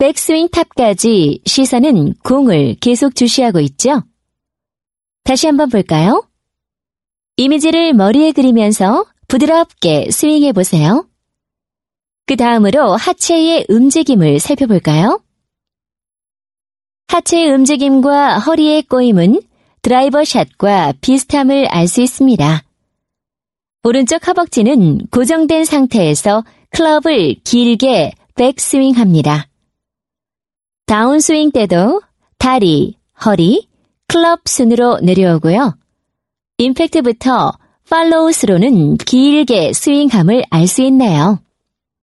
백스윙 탑까지 시선은 공을 계속 주시하고 있죠? 다시 한번 볼까요? 이미지를 머리에 그리면서 부드럽게 스윙해 보세요. 그 다음으로 하체의 움직임을 살펴볼까요? 하체의 움직임과 허리의 꼬임은 드라이버 샷과 비슷함을 알 수 있습니다. 오른쪽 허벅지는 고정된 상태에서 클럽을 길게 백스윙합니다. 다운스윙 때도 다리, 허리, 클럽 순으로 내려오고요. 임팩트부터 팔로우 스로는 길게 스윙함을 알 수 있네요.